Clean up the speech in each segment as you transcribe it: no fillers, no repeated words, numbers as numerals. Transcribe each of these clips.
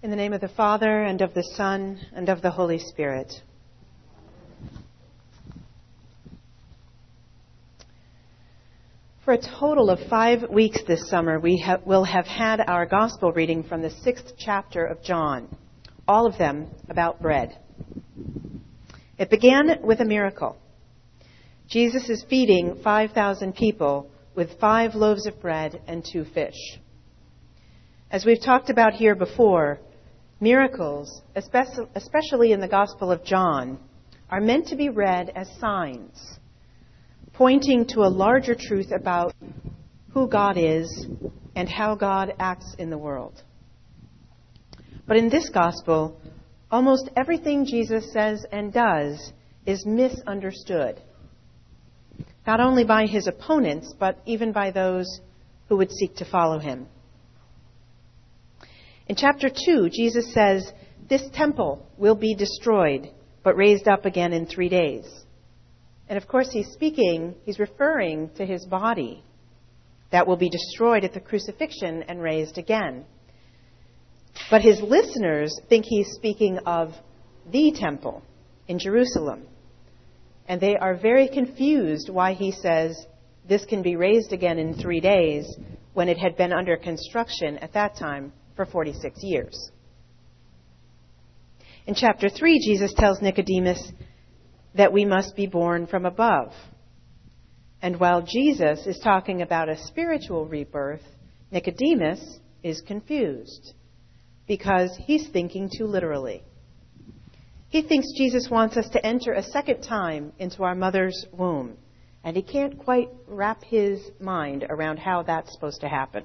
In the name of the Father, and of the Son, and of the Holy Spirit. For a total of 5 weeks this summer, we will have had our gospel reading from the 6th chapter of John, all of them about bread. It began with a miracle. Jesus is feeding 5,000 people with 5 loaves of bread and 2 fish. As we've talked about here before, miracles, especially in the Gospel of John, are meant to be read as signs, pointing to a larger truth about who God is and how God acts in the world. But in this Gospel, almost everything Jesus says and does is misunderstood, not only by his opponents, but even by those who would seek to follow him. In chapter 2, Jesus says, "This temple will be destroyed, but raised up again in 3 days." And of course, he's referring to his body that will be destroyed at the crucifixion and raised again. But his listeners think he's speaking of the temple in Jerusalem. And they are very confused why he says this can be raised again in 3 days when it had been under construction at that time for 46 years. In chapter 3, Jesus tells Nicodemus that we must be born from above. And while Jesus is talking about a spiritual rebirth, Nicodemus is confused because he's thinking too literally. He thinks Jesus wants us to enter a second time into our mother's womb, and he can't quite wrap his mind around how that's supposed to happen.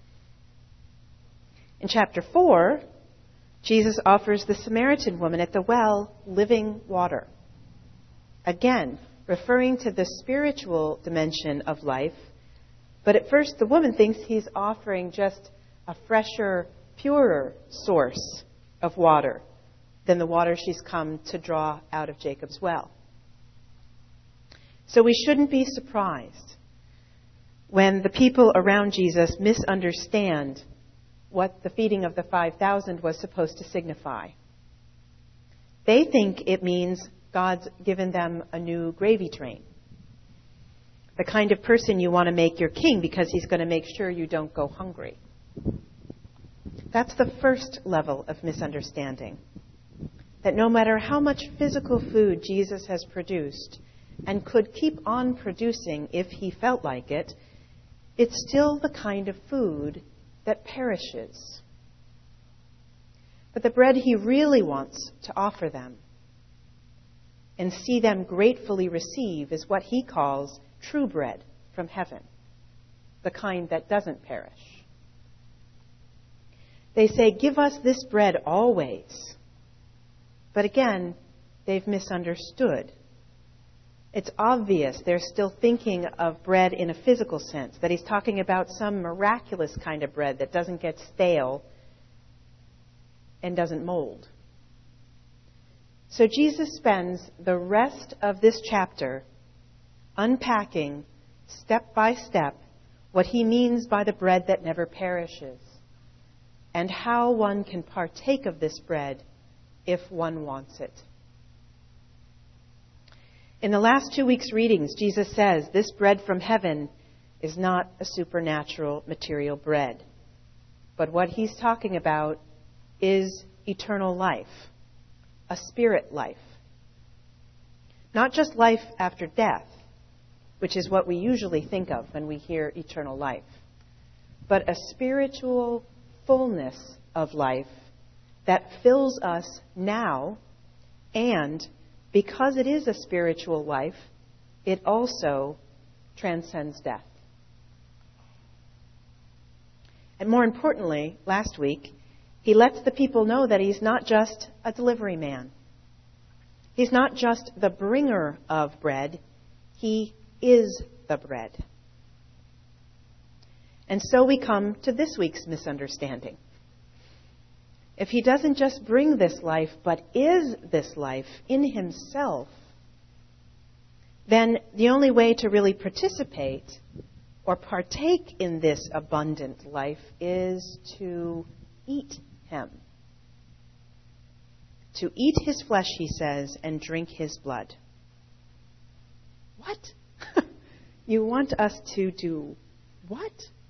In chapter 4, Jesus offers the Samaritan woman at the well living water. Again, referring to the spiritual dimension of life. But at first, the woman thinks he's offering just a fresher, purer source of water than the water she's come to draw out of Jacob's well. So we shouldn't be surprised when the people around Jesus misunderstand what the feeding of the 5,000 was supposed to signify. They think it means God's given them a new gravy train. The kind of person you want to make your king because he's going to make sure you don't go hungry. That's the first level of misunderstanding. That no matter how much physical food Jesus has produced and could keep on producing if he felt like it, it's still the kind of food that perishes. But the bread he really wants to offer them and see them gratefully receive is what he calls true bread from heaven, the kind that doesn't perish. They say, "Give us this bread always." But again, they've misunderstood. It's obvious they're still thinking of bread in a physical sense, that he's talking about some miraculous kind of bread that doesn't get stale and doesn't mold. So Jesus spends the rest of this chapter unpacking step by step what he means by the bread that never perishes and how one can partake of this bread if one wants it. In the last 2 weeks' readings, Jesus says this bread from heaven is not a supernatural material bread. But what he's talking about is eternal life, a spirit life. Not just life after death, which is what we usually think of when we hear eternal life, but a spiritual fullness of life that fills us now, and because it is a spiritual life, it also transcends death. And more importantly, last week, he lets the people know that he's not just a delivery man. He's not just the bringer of bread. He is the bread. And so we come to this week's misunderstanding. If he doesn't just bring this life, but is this life in himself, then the only way to really participate or partake in this abundant life is to eat him, to eat his flesh, he says, and drink his blood. What? You want us to do what?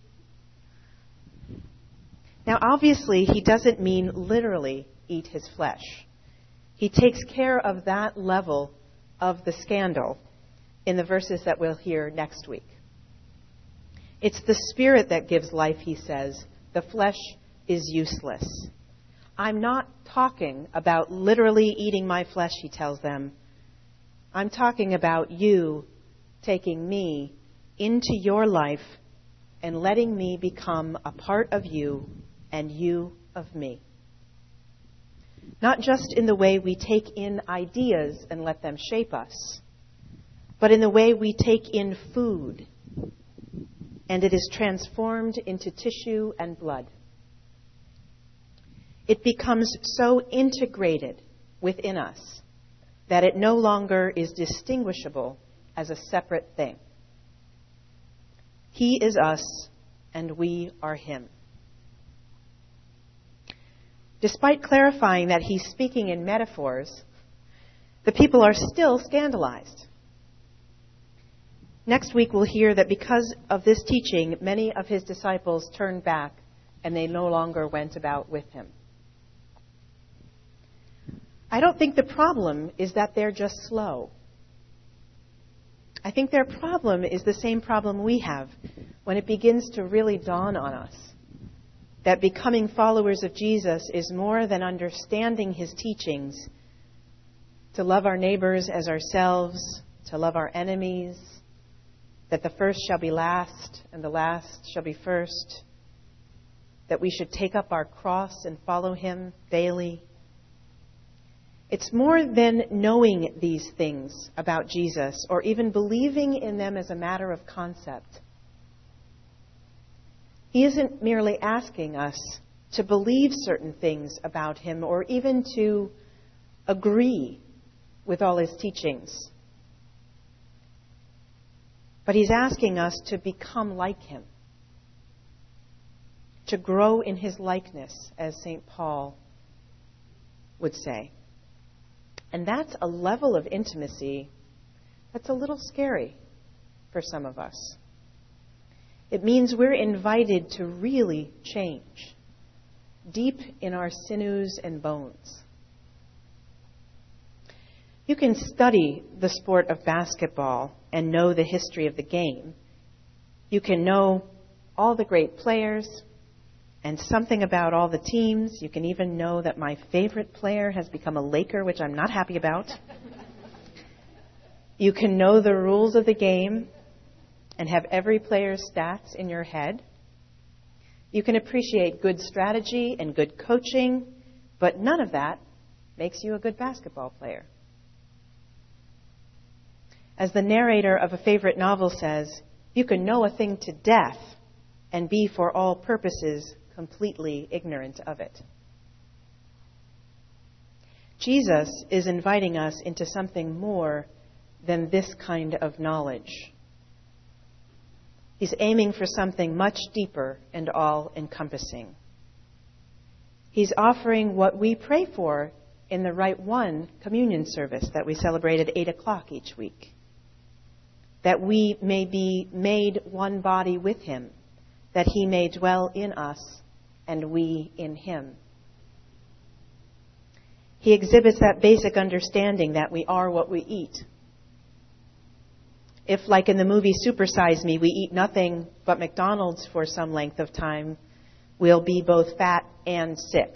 Now, obviously, he doesn't mean literally eat his flesh. He takes care of that level of the scandal in the verses that we'll hear next week. It's the Spirit that gives life, he says. The flesh is useless. I'm not talking about literally eating my flesh, he tells them. I'm talking about you taking me into your life and letting me become a part of you and you of me. Not just in the way we take in ideas and let them shape us, but in the way we take in food and it is transformed into tissue and blood. It becomes so integrated within us that it no longer is distinguishable as a separate thing. He is us, and we are him. Despite clarifying that he's speaking in metaphors, the people are still scandalized. Next week we'll hear that because of this teaching, many of his disciples turned back and they no longer went about with him. I don't think the problem is that they're just slow. I think their problem is the same problem we have when it begins to really dawn on us that becoming followers of Jesus is more than understanding his teachings, to love our neighbors as ourselves, to love our enemies, that the first shall be last and the last shall be first, that we should take up our cross and follow him daily. It's more than knowing these things about Jesus or even believing in them as a matter of concept. He isn't merely asking us to believe certain things about him or even to agree with all his teachings. But he's asking us to become like him, to grow in his likeness, as St. Paul would say. And that's a level of intimacy that's a little scary for some of us. It means we're invited to really change, deep in our sinews and bones. You can study the sport of basketball and know the history of the game. You can know all the great players and something about all the teams. You can even know that my favorite player has become a Laker, which I'm not happy about. You can know the rules of the game and have every player's stats in your head. You can appreciate good strategy and good coaching, but none of that makes you a good basketball player. As the narrator of a favorite novel says, you can know a thing to death and be for all purposes completely ignorant of it. Jesus is inviting us into something more than this kind of knowledge. He's aiming for something much deeper and all-encompassing. He's offering what we pray for in the Rite One communion service that we celebrate at 8 o'clock each week. That we may be made one body with him, that he may dwell in us and we in him. He exhibits that basic understanding that we are what we eat. If, like in the movie Super Size Me, we eat nothing but McDonald's for some length of time, we'll be both fat and sick.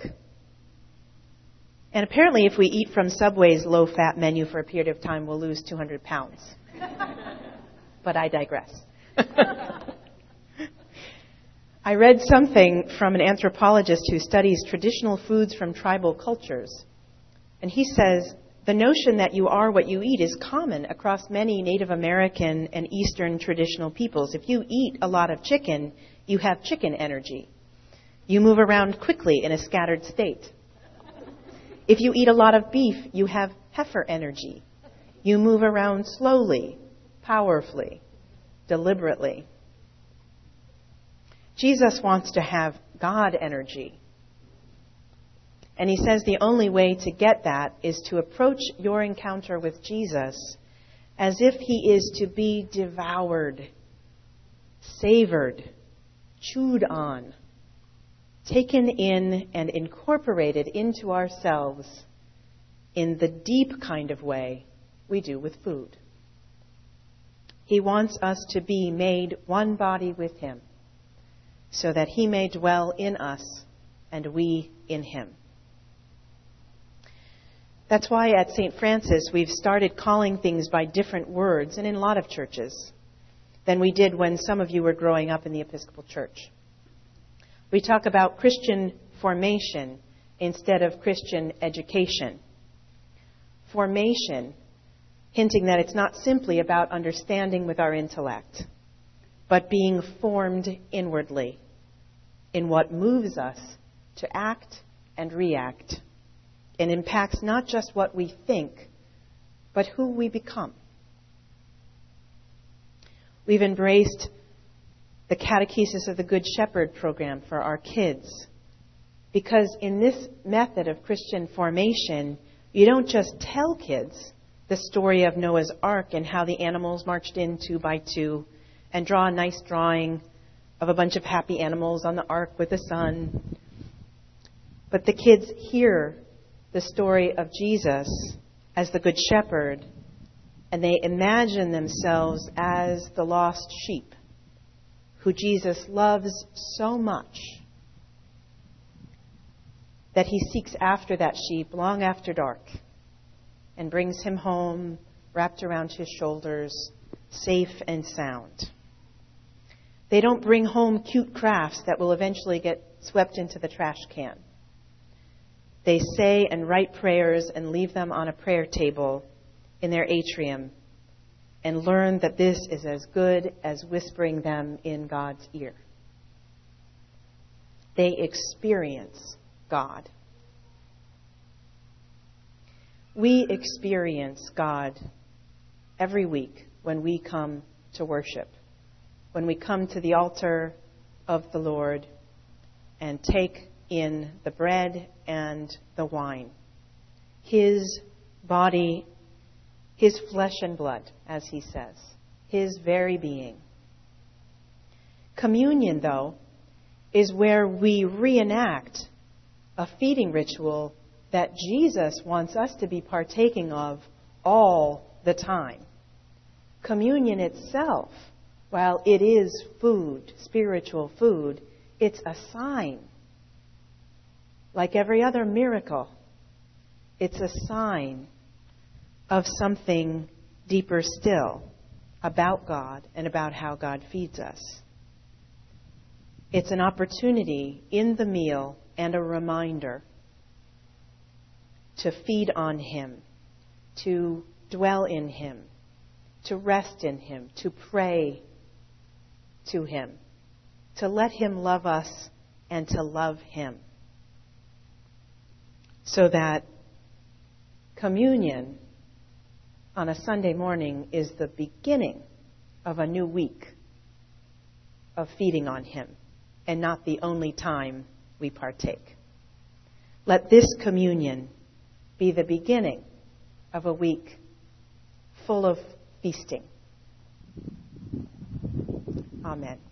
And apparently if we eat from Subway's low-fat menu for a period of time, we'll lose 200 pounds. But I digress. I read something from an anthropologist who studies traditional foods from tribal cultures. And he says, the notion that you are what you eat is common across many Native American and Eastern traditional peoples. If you eat a lot of chicken, you have chicken energy. You move around quickly in a scattered state. If you eat a lot of beef, you have heifer energy. You move around slowly, powerfully, deliberately. Jesus wants to have God energy. And he says the only way to get that is to approach your encounter with Jesus as if he is to be devoured, savored, chewed on, taken in and incorporated into ourselves in the deep kind of way we do with food. He wants us to be made one body with him so that he may dwell in us and we in him. That's why at St. Francis we've started calling things by different words, and in a lot of churches, than we did when some of you were growing up in the Episcopal Church. We talk about Christian formation instead of Christian education. Formation, hinting that it's not simply about understanding with our intellect, but being formed inwardly in what moves us to act and react, and impacts not just what we think, but who we become. We've embraced the Catechesis of the Good Shepherd program for our kids, because in this method of Christian formation, you don't just tell kids the story of Noah's Ark and how the animals marched in 2 by 2 and draw a nice drawing of a bunch of happy animals on the ark with the sun. But the kids hear the story of Jesus as the Good Shepherd, and they imagine themselves as the lost sheep who Jesus loves so much that he seeks after that sheep long after dark and brings him home wrapped around his shoulders, safe and sound. They don't bring home cute crafts that will eventually get swept into the trash can. They say and write prayers and leave them on a prayer table in their atrium and learn that this is as good as whispering them in God's ear. They experience God. We experience God every week when we come to worship, when we come to the altar of the Lord and take in the bread and the wine, his body, his flesh and blood, as he says, his very being. Communion, though, is where we reenact a feeding ritual that Jesus wants us to be partaking of all the time. Communion itself, while it is food, spiritual food, it's a sign. Like every other miracle, it's a sign of something deeper still about God and about how God feeds us. It's an opportunity in the meal and a reminder to feed on him, to dwell in him, to rest in him, to pray to him, to let him love us and to love him. So that communion on a Sunday morning is the beginning of a new week of feeding on him, and not the only time we partake. Let this communion be the beginning of a week full of feasting. Amen.